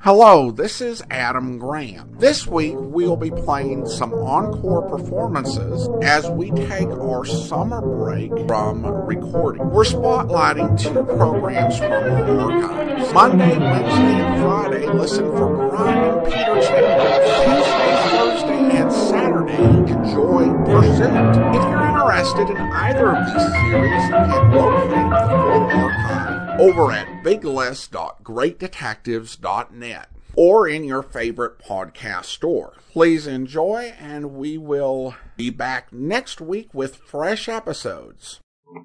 Hello, this is Adam Graham. This week we'll be playing some encore performances as we take our summer break from recording. We're spotlighting two programs from our archives. Monday, Wednesday, and Friday, listen for Crime and Peter Chambers. Tuesday, Thursday, and Saturday, enjoy Pursuit. If you're interested in either of these series, you can locate the full archive over at biglist.greatdetectives.net or in your favorite podcast store. Please enjoy, and we will be back next week with fresh episodes.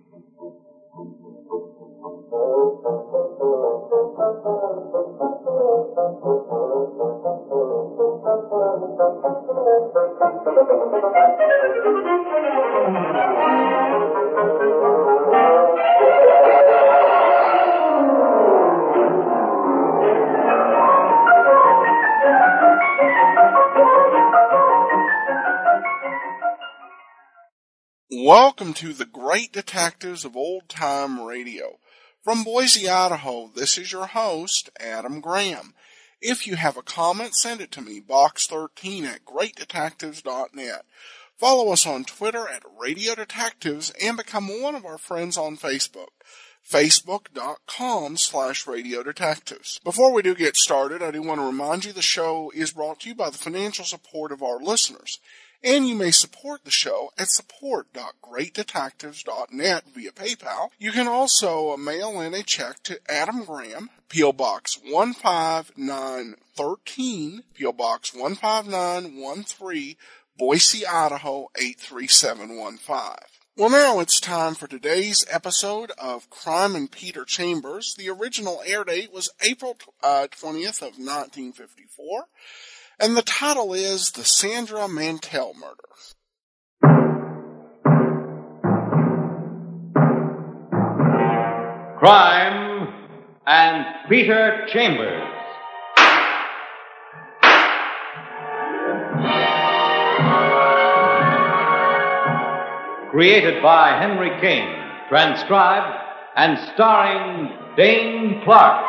Welcome to the Great Detectives of Old Time Radio. From Boise, Idaho, this is your host, Adam Graham. If you have a comment, send it to me, box13 at greatdetectives.net. Follow us on Twitter at Radio Detectives and become one of our friends on Facebook, facebook.com/Radio Detectives. Before we do get started, I do want to remind you the show is brought to you by the financial support of our listeners. And you may support the show at support.greatdetectives.net via PayPal. You can also mail in a check to Adam Graham, P.O. Box 15913, P.O. Box 15913, Boise, Idaho 83715. Well, now it's time for today's episode of Crime and Peter Chambers. The original air date was April 20th of 1954. And the title is The Sandra Mantell Murder. Crime and Peter Chambers. Created by Henry King, transcribed and starring Dane Clark.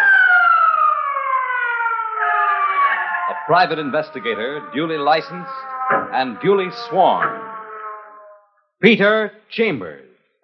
Private investigator, duly licensed and duly sworn. Peter Chambers.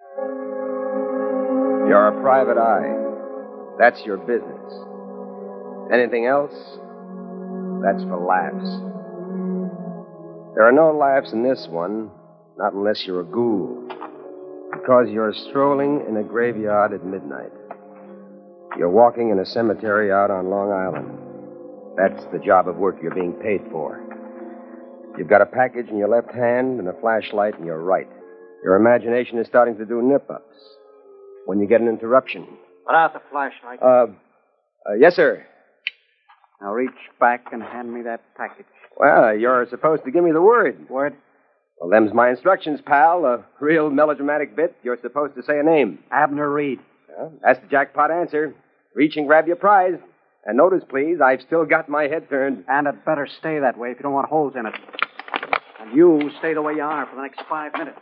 You're a private eye. That's your business. Anything else? That's for laughs. There are no laughs in this one, not unless you're a ghoul. Because you're strolling in a graveyard at midnight. You're walking in a cemetery out on Long Island. That's the job of work you're being paid for. You've got a package in your left hand and a flashlight in your right. Your imagination is starting to do nip-ups. When you get an interruption. Put out the flashlight. Yes, sir. Now reach back and hand me that package. Well, you're supposed to give me the word. Word? Well, them's my instructions, pal. A real melodramatic bit. You're supposed to say a name. Abner Reed. Well, that's the jackpot answer. Reach and grab your prize. And notice, please, I've still got my head turned. And it better stay that way if you don't want holes in it. And you stay the way you are for the next 5 minutes.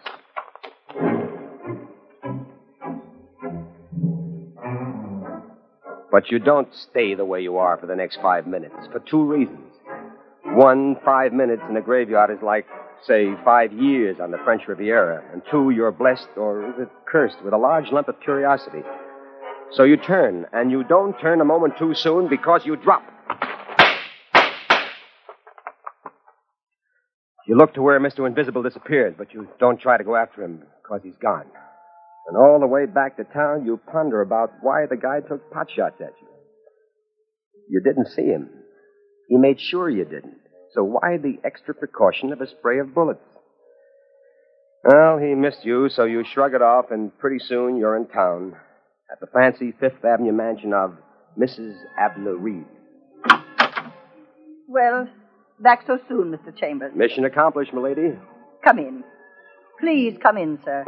But you don't stay the way you are for the next 5 minutes, for two reasons. One, 5 minutes in a graveyard is like, say, 5 years on the French Riviera. And two, you're blessed, or is it cursed, with a large lump of curiosity. So you turn, and you don't turn a moment too soon because you drop. You look to where Mr. Invisible disappeared, but you don't try to go after him because he's gone. And all the way back to town, you ponder about why the guy took pot shots at you. You didn't see him. He made sure you didn't. So why the extra precaution of a spray of bullets? Well, he missed you, so you shrug it off, and pretty soon you're in town. At the fancy Fifth Avenue mansion of Mrs. Abner Reed. Well, back so soon, Mr. Chambers. Mission accomplished, milady. Come in. Please come in, sir.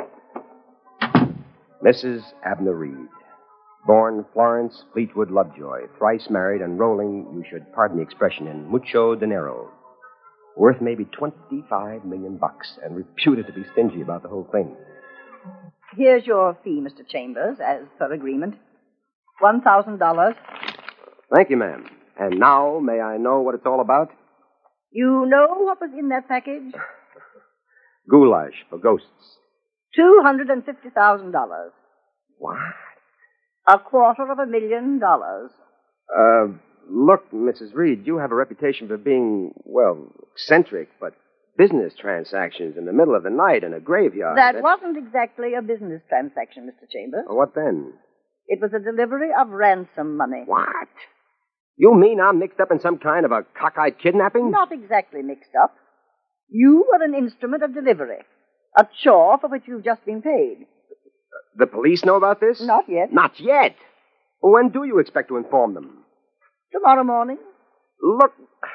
Mrs. Abner Reed. Born Florence Fleetwood Lovejoy, thrice married and rolling, you should pardon the expression, in mucho dinero. Worth maybe $25 million and reputed to be stingy about the whole thing. Here's your fee, Mr. Chambers, as per agreement. $1,000. Thank you, ma'am. And now, may I know what it's all about? You know what was in that package? Goulash for ghosts. $250,000. What? $250,000. Look, Mrs. Reed, you have a reputation for being, well, eccentric, but business transactions in the middle of the night in a graveyard. That wasn't exactly a business transaction, Mr. Chambers. What then? It was a delivery of ransom money. What? You mean I'm mixed up in some kind of a cockeyed kidnapping? Not exactly mixed up. You were an instrument of delivery. A chore for which you've just been paid. The police know about this? Not yet. Not yet? When do you expect to inform them? Tomorrow morning. Look,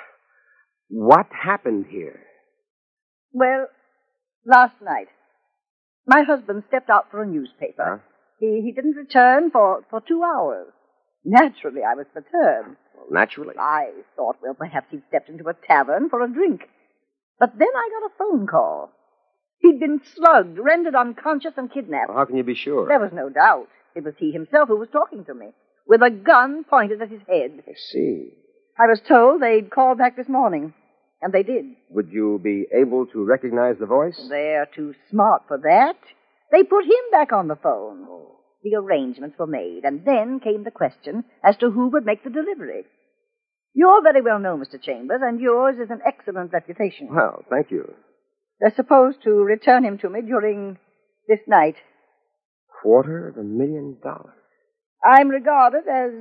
what happened here? Well, last night, my husband stepped out for a newspaper. Huh? He didn't return for 2 hours. Naturally, I was perturbed. Well, naturally. I thought, well, perhaps he'd stepped into a tavern for a drink. But then I got a phone call. He'd been slugged, rendered unconscious, and kidnapped. Well, how can you be sure? There was no doubt. It was he himself who was talking to me, with a gun pointed at his head. I see. I was told they'd call back this morning, and they did. Would you be able to recognize the voice? They're too smart for that. They put him back on the phone. The arrangements were made, and then came the question as to who would make the delivery. You're very well known, Mr. Chambers, and yours is an excellent reputation. Well, thank you. They're supposed to return him to me during this night. $250,000. I'm regarded as,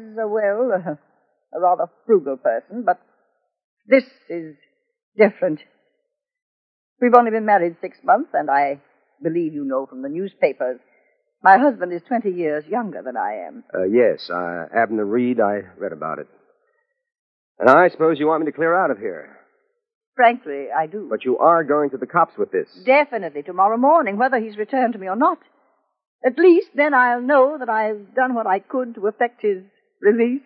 a rather frugal person, but this is different. We've only been married 6 months, and I believe you know from the newspapers. My husband is 20 years younger than I am. Yes, Abner Reed, I read about it. And I suppose you want me to clear out of here. Frankly, I do. But you are going to the cops with this. Definitely tomorrow morning, whether he's returned to me or not. At least then I'll know that I've done what I could to effect his release.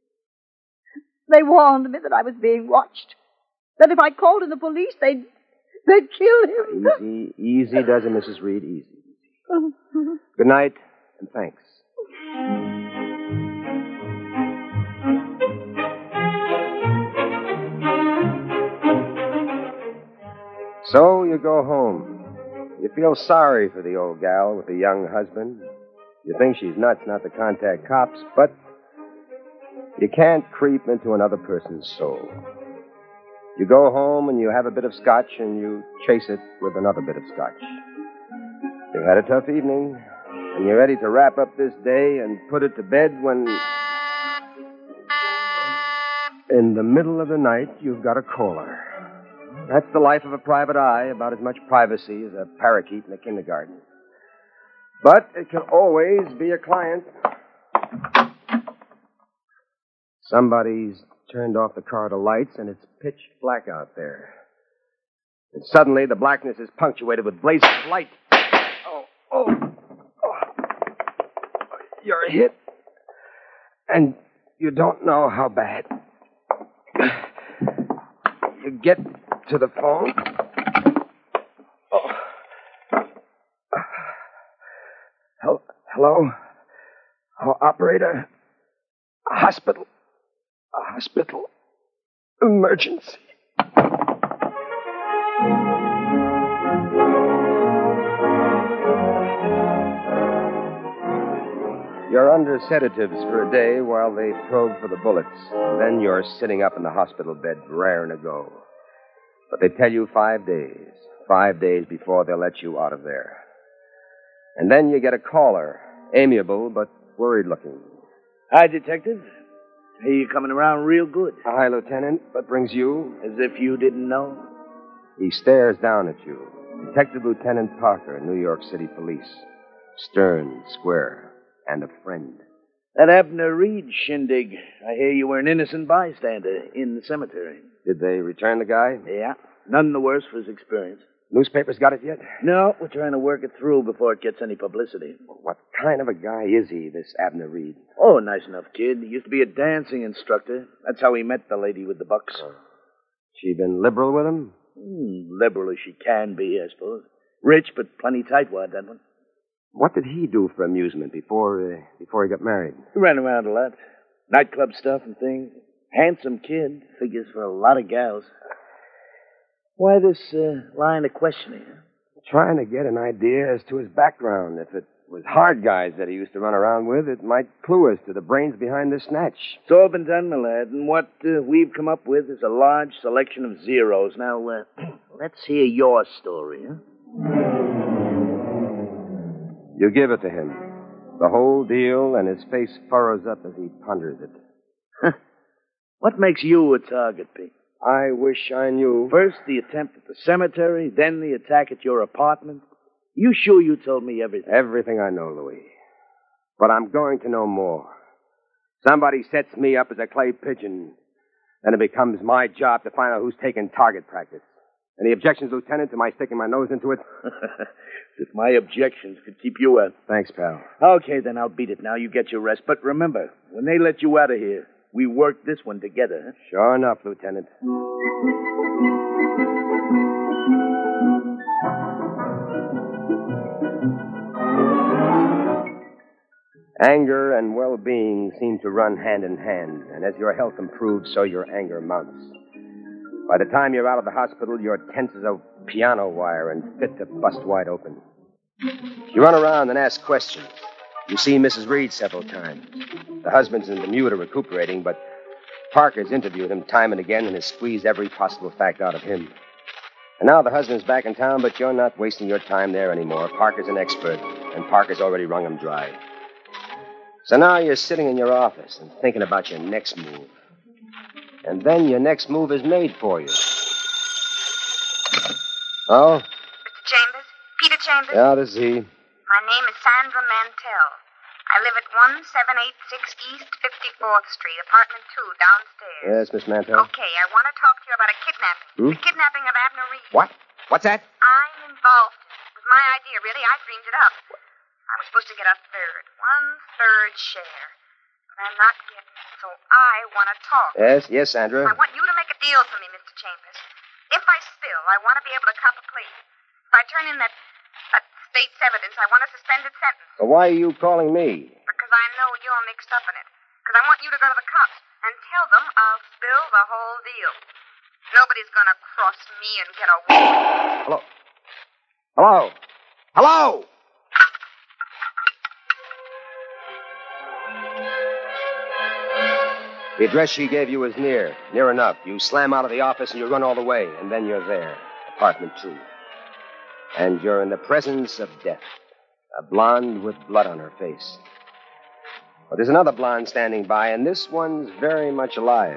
They warned me that I was being watched. That if I called in the police, they'd kill him. Easy does it, Mrs. Reed, easy. Good night, and thanks. So you go home. You feel sorry for the old gal with the young husband. You think she's nuts not to contact cops, but you can't creep into another person's soul. You go home and you have a bit of scotch and you chase it with another bit of scotch. You've had a tough evening, and you're ready to wrap up this day and put it to bed when, in the middle of the night, you've got a caller. That's the life of a private eye, about as much privacy as a parakeet in a kindergarten. But it can always be a client. Somebody's turned off the corridor lights, and it's pitch black out there. And suddenly, the blackness is punctuated with blazes of light. Oh. You're hit, and you don't know how bad. You get to the phone. Hello? Operator? A hospital emergency. You're under sedatives for a day while they probe for the bullets. Then you're sitting up in the hospital bed, raring to go. But they tell you 5 days. 5 days before they'll let you out of there. And then you get a caller, amiable but worried-looking. Hi, Detective. Hey, you coming around real good. Hi, Lieutenant. What brings you? As if you didn't know. He stares down at you. Detective Lieutenant Parker, New York City Police. Stern, square, and a friend. That Abner Reed shindig. I hear you were an innocent bystander in the cemetery. Did they return the guy? Yeah. None the worse for his experience. Newspapers got it yet? No, we're trying to work it through before it gets any publicity. What kind of a guy is he, this Abner Reed? Oh, nice enough kid. He used to be a dancing instructor. That's how he met the lady with the bucks. She been liberal with him? Liberal as she can be, I suppose. Rich, but plenty tightwad, that one. What did he do for amusement before he got married? He ran around a lot. Nightclub stuff and things. Handsome kid. Figures for a lot of gals. Why this line of questioning? Trying to get an idea as to his background. If it was hard guys that he used to run around with, it might clue us to the brains behind this snatch. It's all been done, my lad, and what we've come up with is a large selection of zeros. Now, let's hear your story, huh? You give it to him. The whole deal, and his face furrows up as he ponders it. What makes you a target, Pete? I wish I knew. First, the attempt at the cemetery, then the attack at your apartment. You sure you told me everything? Everything I know, Louis. But I'm going to know more. Somebody sets me up as a clay pigeon, then it becomes my job to find out who's taking target practice. Any objections, Lieutenant, to my sticking my nose into it? If my objections could keep you out. Thanks, pal. Okay, then I'll beat it now. You get your rest. But remember, when they let you out of here, we work this one together, huh? Sure enough, Lieutenant. Anger and well-being seem to run hand in hand, and as your health improves, so your anger mounts. By the time you're out of the hospital, you're tense as a piano wire and fit to bust wide open. You run around and ask questions. You see Mrs. Reed several times. The husband's in Bermuda recuperating, but Parker's interviewed him time and again and has squeezed every possible fact out of him. And now the husband's back in town, but you're not wasting your time there anymore. Parker's an expert, and Parker's already wrung him dry. So now you're sitting in your office and thinking about your next move. And then your next move is made for you. Oh? Chambers? Peter Chambers? Yeah, this is he. My name is Sandra Mantell. I live at 1786 East 54th Street, apartment 2, downstairs. Yes, Miss Mantell. Okay, I want to talk to you about a kidnapping. The kidnapping of Abner Reed. What? What's that? I'm involved. It was my idea, really. I dreamed it up. I was supposed to get a third, 1/3 share. But I'm not getting it, so I want to talk. Yes, Sandra. I want you to make a deal for me, Mr. Chambers. If I spill, I want to be able to cop a plea. If I turn in that state's evidence, I want a suspended sentence. Well, why are you calling me? Because I know you're mixed up in it. Because I want you to go to the cops and tell them I'll spill the whole deal. Nobody's going to cross me and get away. Hello? Hello? Hello? The address she gave you is near enough. You slam out of the office and you run all the way, and then you're there, apartment 2. And you're in the presence of death, a blonde with blood on her face. But there's another blonde standing by, and this one's very much alive.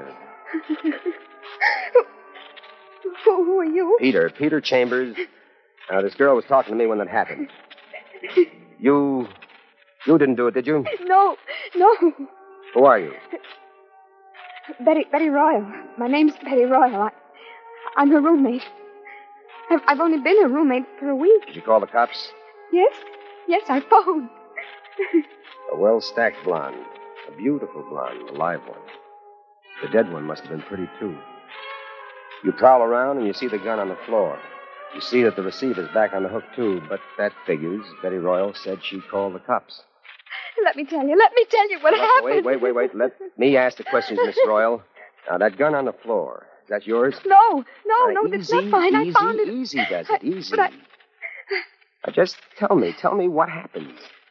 Who are you? Peter Chambers. Now, this girl was talking to me when that happened. You didn't do it, did you? No. Who are you? Betty Royal. My name's Betty Royal. I'm her roommate. I've only been her roommate for a week. Did you call the cops? Yes, I phoned. A well-stacked blonde. A beautiful blonde, a live one. The dead one must have been pretty, too. You prowl around and you see the gun on the floor. You see that the receiver's back on the hook, too, but that figures. Betty Royal said she'd call the cops. Let me tell you what happened. Wait. Let me ask the questions, Miss Royal. Now, that gun on the floor, is that yours? No, that's Easy, not mine. I found it. Easy, does it? Easy. But Now, just tell me what happened.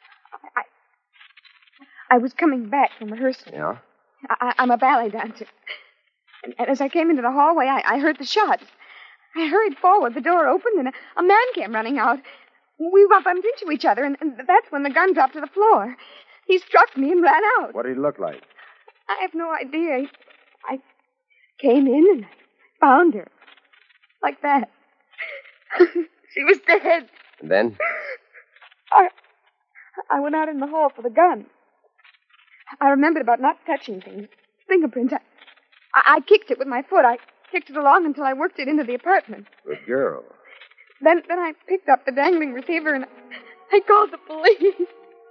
I was coming back from rehearsal. Yeah? I'm a ballet dancer. And as I came into the hallway, I heard the shots. I hurried forward, the door opened, and a man came running out. We bumped into each other, and that's when the gun dropped to the floor. He struck me and ran out. What did he look like? I have no idea. I came in and found her. Like that. She was dead. And then? I went out in the hall for the gun. I remembered about not touching things. Fingerprints. I kicked it with my foot. I kicked it along until I worked it into the apartment. Good girl. Then I picked up the dangling receiver and I called the police.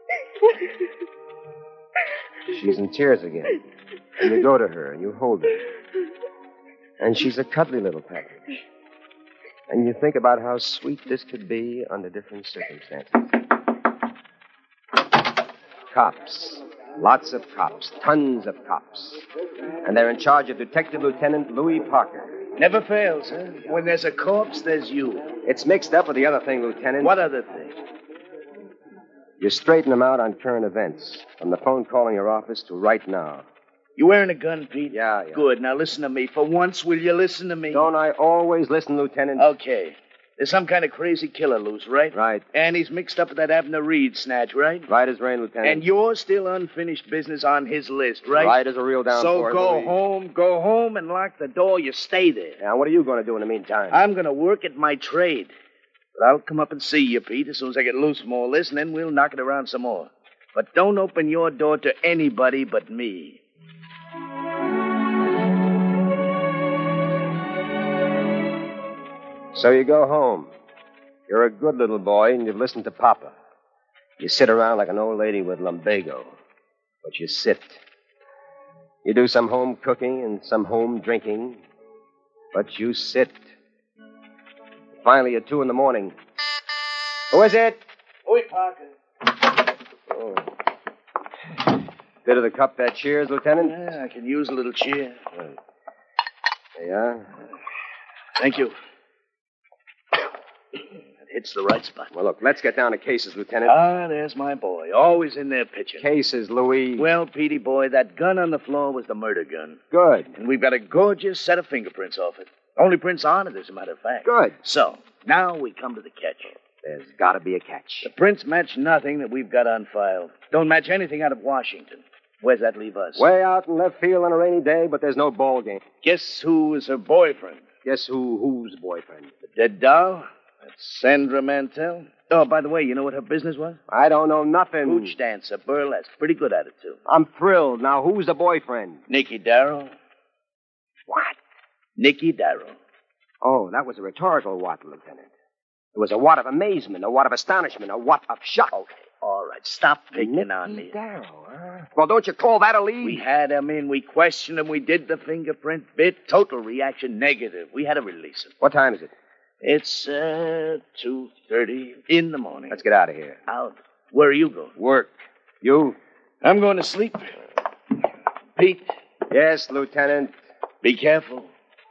She's in tears again. And you go to her and you hold her. And she's a cuddly little package. And you think about how sweet this could be under different circumstances. Cops. Lots of cops, tons of cops. And they're in charge of Detective Lieutenant Louis Parker. Never fails, huh? When there's a corpse, there's you. It's mixed up with the other thing, Lieutenant. What other thing? You straighten them out on current events, from the phone call in your office to right now. You wearing a gun, Pete? Yeah. Good. Now listen to me. For once, will you listen to me? Don't I always listen, Lieutenant? Okay. There's some kind of crazy killer loose, right? Right. And he's mixed up with that Abner Reed snatch, right? Right as rain, Lieutenant. And you're still unfinished business on his list, right? Right as a real downpour. So go home and lock the door. You stay there. Now, what are you going to do in the meantime? I'm going to work at my trade. But I'll come up and see you, Pete, as soon as I get loose from all this, and then we'll knock it around some more. But don't open your door to anybody but me. So you go home. You're a good little boy, and you've listened to Papa. You sit around like an old lady with lumbago. But you sit. You do some home cooking and some home drinking. But you sit. Finally, at 2 a.m. Who is it? Oi, Parker. Oh. Bit of the cup that cheers, Lieutenant? Yeah, I can use a little cheer. Right. There you are. Thank you. That hits the right spot. Well, look, let's get down to cases, Lieutenant. Ah, there's my boy. Always in there pitching. Cases, Louis. Well, Petey boy, that gun on the floor was the murder gun. Good. And we've got a gorgeous set of fingerprints off it. Only prints on it, as a matter of fact. Good. So, now we come to the catch. There's got to be a catch. The prints match nothing that we've got on file. Don't match anything out of Washington. Where's that leave us? Way out in left field on a rainy day, but there's no ball game. Guess who is her boyfriend? Guess whose boyfriend? The dead doll? That's Sandra Mantell. Oh, by the way, you know what her business was? I don't know nothing. Hooch dancer, burlesque. Pretty good at it, too. I'm thrilled. Now, who's the boyfriend? Nicky Darrow. What? Nicky Darrow. Oh, that was a rhetorical what, Lieutenant. It was a what of amazement, a what of astonishment, a what of shock. Okay, all right. Stop picking on me. Darrow, huh? Well, don't you call that a lead? We had him in. We questioned him. We did the fingerprint bit. Total reaction negative. We had to release him. What time is it? It's 2:30 in the morning. Let's get out of here. Out. Where are you going? Work. You? I'm going to sleep. Pete, Yes, Lieutenant. be careful.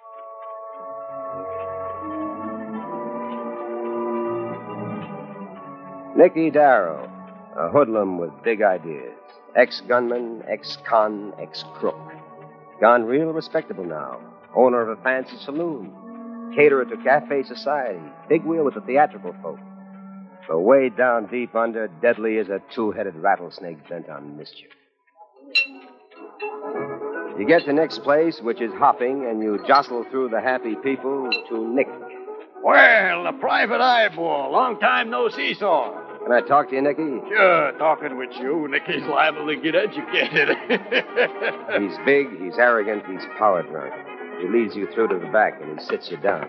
Nicky Darrow, a hoodlum with big ideas. Ex-gunman, ex-con, ex-crook. Gone real respectable now. Owner of a fancy saloon. Caterer to cafe society. Big wheel with the theatrical folk. But way down deep under, deadly as a two-headed rattlesnake bent on mischief. You get to Nick's place, which is hopping, and you jostle through the happy people to Nick. Well, the private eyeball. Long time no see, saw. Can I talk to you, Nicky? Sure, talking with you, Nicky's liable to get educated. He's big, he's arrogant, he's power drunk. He leads you through to the back, and he sits you down.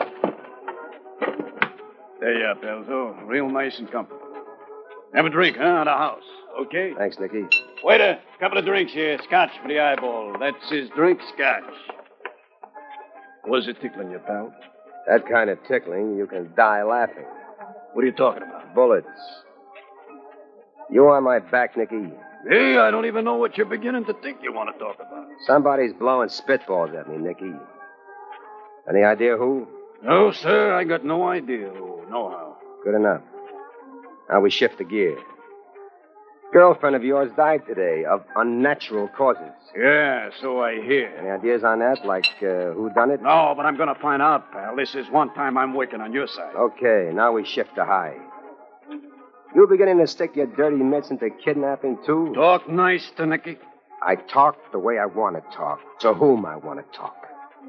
There you are, Pelzo. Real nice and comfortable. Have a drink, huh, at the house. Okay? Thanks, Nicky. Waiter, couple of drinks here. Scotch for the eyeball. That's his drink, scotch. Was it tickling you, pal? That kind of tickling, you can die laughing. What are you talking about? Bullets. You on my back, Nicky. Hey, I don't even know what you're beginning to think you want to talk about. Somebody's blowing spitballs at me, Nicky. Any idea who? No, sir, I got no idea who, no how. Good enough. Now we shift the gear. Girlfriend of yours died today of unnatural causes. Yeah, so I hear. Any ideas on that, like who done it? No, but I'm going to find out, pal. This is one time I'm working on your side. Okay, now we shift to high. You beginning to stick your dirty mitts into kidnapping, too? Talk nice to Nicky. I talk the way I want to talk, to whom I want to talk.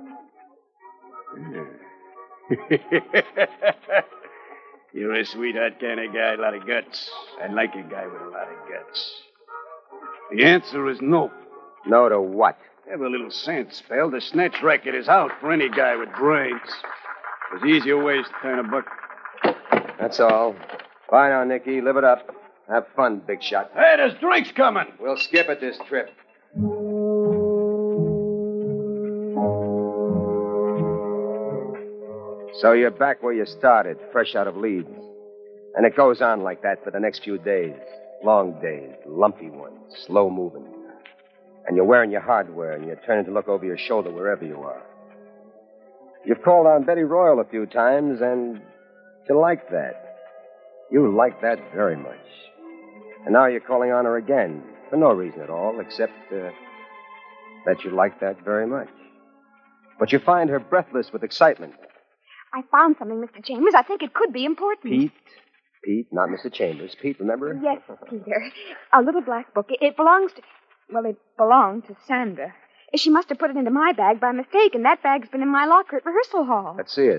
You're a sweetheart kind of guy, a lot of guts. I like a guy with a lot of guts. The answer is no. No to what? Have a little sense, pal. The snatch racket is out for any guy with brains. There's easier ways to turn a buck. That's all. Bye now, Nicky. Live it up. Have fun, big shot. Hey, there's drinks coming. We'll skip it this trip. So you're back where you started, fresh out of Leeds. And it goes on like that for the next few days. Long days, lumpy ones, slow moving. And you're wearing your hardware and you're turning to look over your shoulder wherever you are. You've called on Betty Royal a few times, and you like that. You like that very much. And now you're calling on her again, for no reason at all, except that you like that very much. But you find her breathless with excitement. I found something, Mr. Chambers. I think it could be important. Pete, not Mr. Chambers. Pete, remember? Yes, Peter. A little black book. It belongs to... Well, it belonged to Sandra. She must have put it into my bag by mistake, and that bag's been in my locker at rehearsal hall. Let's see it.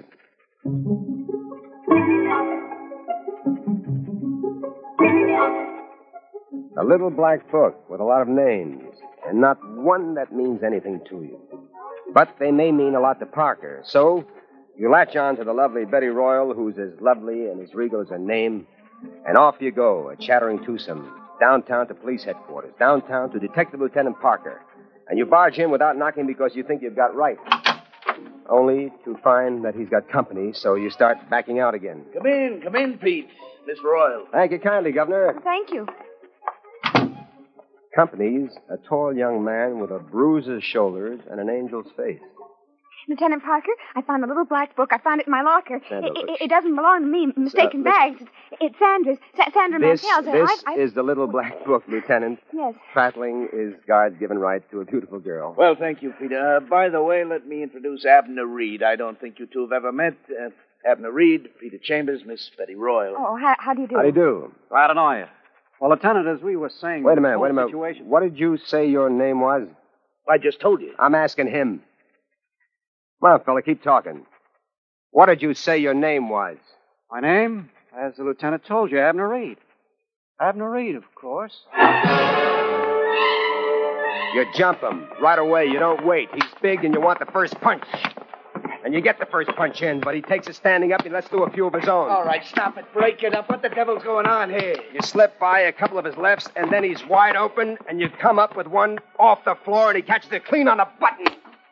A little black book with a lot of names, and not one that means anything to you. But they may mean a lot to Parker. So you latch on to the lovely Betty Royal, who's as lovely and as regal as her name, and off you go, a chattering twosome, downtown to police headquarters, downtown to Detective Lieutenant Parker. And you barge in without knocking because you think you've got right. Only to find that he's got company, so you start backing out again. Come in, Pete. Miss Royal. Thank you kindly, Governor. Thank you. Company's a tall young man with a bruiser's shoulders and an angel's face. Lieutenant Parker, I found a little black book. I found it in my locker. Sandra, It doesn't belong to me. Mistaken bags. It's Sandra's. Sandra Mantell's. This is the little black book, Lieutenant. Yes. Prattling is God's given right to a beautiful girl. Well, thank you, Peter. By the way, let me introduce Abner Reed. I don't think you two have ever met. Abner Reed, Peter Chambers, Miss Betty Royal. Oh, how do you do? How do you do? Glad to know you. Well, Lieutenant, as we were saying... Wait a minute. Situation... What did you say your name was? I just told you. I'm asking him. Come on, fella, keep talking. What did you say your name was? My name, as the lieutenant told you, Abner Reed. Abner Reed, of course. You jump him right away. You don't wait. He's big and you want the first punch. And you get the first punch in, but he takes it standing up and lets do a few of his own. All right, stop it. Break it up. What the devil's going on here? You slip by a couple of his lefts, and then he's wide open, and you come up with one off the floor, and he catches it clean on the button.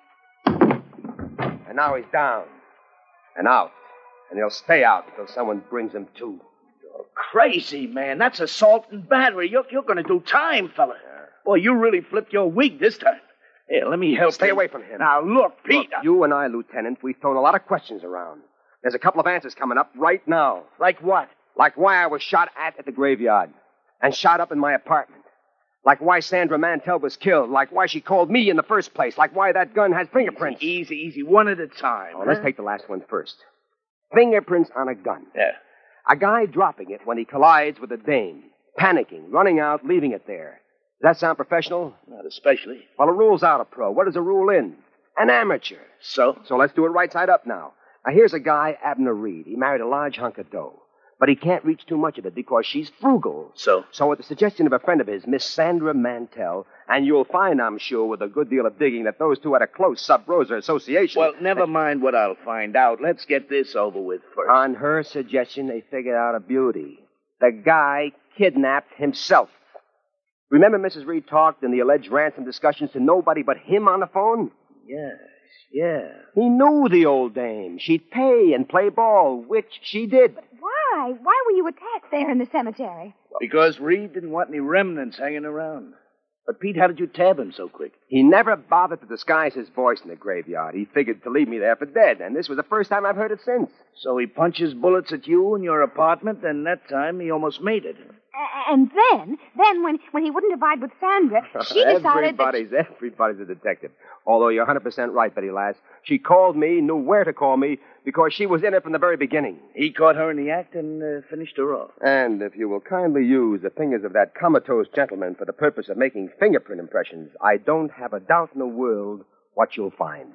And now he's down and out, and he'll stay out until someone brings him to. You're crazy, man. That's assault and battery. You're going to do time, fella. Yeah. Boy, you really flipped your wig this time. Here, let me help you. Stay away from him. Now, look, Pete. Look, you and I, Lieutenant, we've thrown a lot of questions around. There's a couple of answers coming up right now. Like what? Like why I was shot at the graveyard and shot up in my apartment. Like why Sandra Mantell was killed. Like why she called me in the first place. Like why that gun has fingerprints. Easy. One at a time. Oh, let's take the last one first. Fingerprints on a gun. Yeah. A guy dropping it when he collides with a dame. Panicking, running out, leaving it there. Does that sound professional? Not especially. Well, a rule's out a pro. What does a rule in? An amateur. So let's do it right side up now. Now, here's a guy, Abner Reed. He married a large hunk of dough. But he can't reach too much of it because she's frugal. So at the suggestion of a friend of his, Miss Sandra Mantell, and you'll find, I'm sure, with a good deal of digging, that those two had a close sub-rosa association. Well, never mind what I'll find out. Let's get this over with first. On her suggestion, they figured out a beauty. The guy kidnapped himself. Remember Mrs. Reed talked in the alleged ransom discussions to nobody but him on the phone? Yes, yeah. He knew the old dame. She'd pay and play ball, which she did. But why? Why were you attacked there in the cemetery? Because Reed didn't want any remnants hanging around. But, Pete, how did you tab him so quick? He never bothered to disguise his voice in the graveyard. He figured to leave me there for dead, and this was the first time I've heard it since. So he punches bullets at you in your apartment, and that time he almost made it. And then when he wouldn't abide with Sandra, she decided Everybody's a detective. Although you're 100% right, Betty Lass. She called me, knew where to call me, because she was in it from the very beginning. He caught her in the act and finished her off. And if you will kindly use the fingers of that comatose gentleman for the purpose of making fingerprint impressions, I don't have a doubt in the world what you'll find.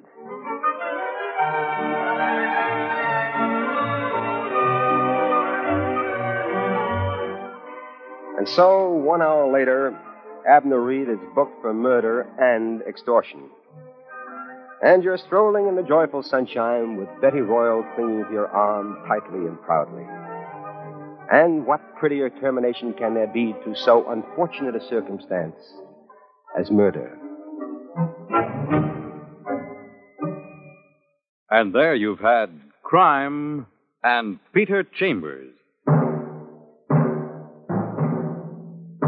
And so, 1 hour later, Abner Reed is booked for murder and extortion. And you're strolling in the joyful sunshine with Betty Royal clinging to your arm tightly and proudly. And what prettier termination can there be to so unfortunate a circumstance as murder? And there you've had Crime and Peter Chambers.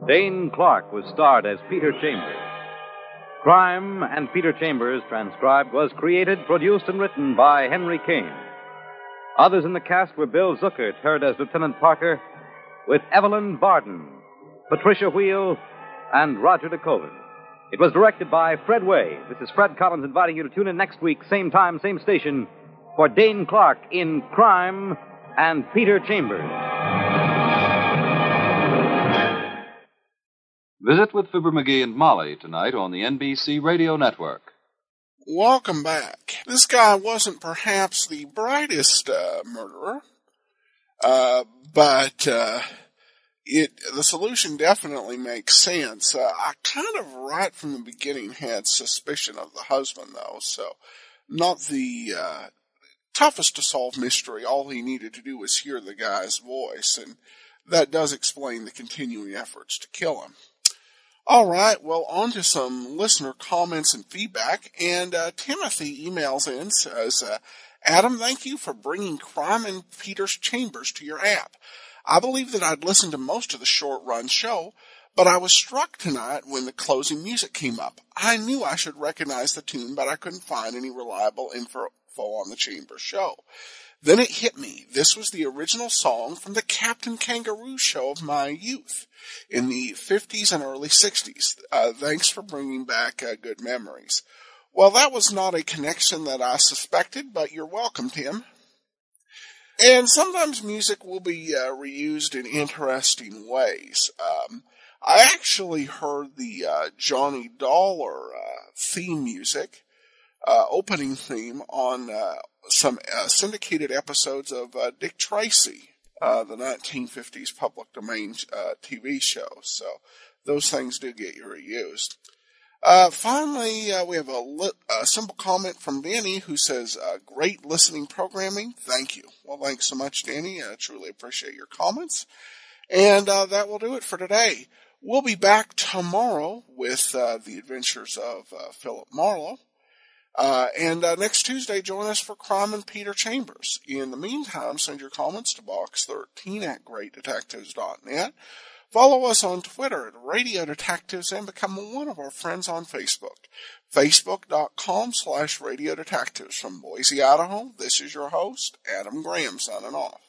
Dane Clark was starred as Peter Chambers. Crime and Peter Chambers, transcribed, was created, produced, and written by Henry Kane. Others in the cast were Bill Zuckert, heard as Lieutenant Parker, with Evelyn Barden, Patricia Wheel, and Roger DeCoven. It was directed by Fred Way. This is Fred Collins inviting you to tune in next week, same time, same station, for Dane Clark in Crime and Peter Chambers. Visit with Fibber McGee and Molly tonight on the NBC Radio Network. Welcome back. This guy wasn't perhaps the brightest murderer, but the solution definitely makes sense. I kind of right from the beginning had suspicion of the husband, though, so not the toughest to solve mystery. All he needed to do was hear the guy's voice, and that does explain the continuing efforts to kill him. All right, well, on to some listener comments and feedback. And Timothy emails in, says, Adam, thank you for bringing Crime and Peter's Chambers to your app. I believe that I'd listened to most of the short-run show, but I was struck tonight when the closing music came up. I knew I should recognize the tune, but I couldn't find any reliable info on the Chambers show. Then it hit me. This was the original song from the Captain Kangaroo show of my youth in the 50s and early 60s. Thanks for bringing back good memories. Well, that was not a connection that I suspected, but you're welcome, Tim. And sometimes music will be reused in interesting ways. I actually heard the Johnny Dollar theme music, opening theme on some syndicated episodes of Dick Tracy, the 1950s public domain TV show. So those things do get reused. Finally, we have a simple comment from Danny who says, great listening programming. Thank you. Well, thanks so much, Danny. I truly appreciate your comments. And that will do it for today. We'll be back tomorrow with the adventures of Philip Marlowe. And next Tuesday, join us for Crime and Peter Chambers. In the meantime, send your comments to box 13 at greatdetectives.net. Follow us on Twitter at Radio Detectives and become one of our friends on Facebook. Facebook.com/Radio Detectives. From Boise, Idaho, this is your host, Adam Graham, signing off.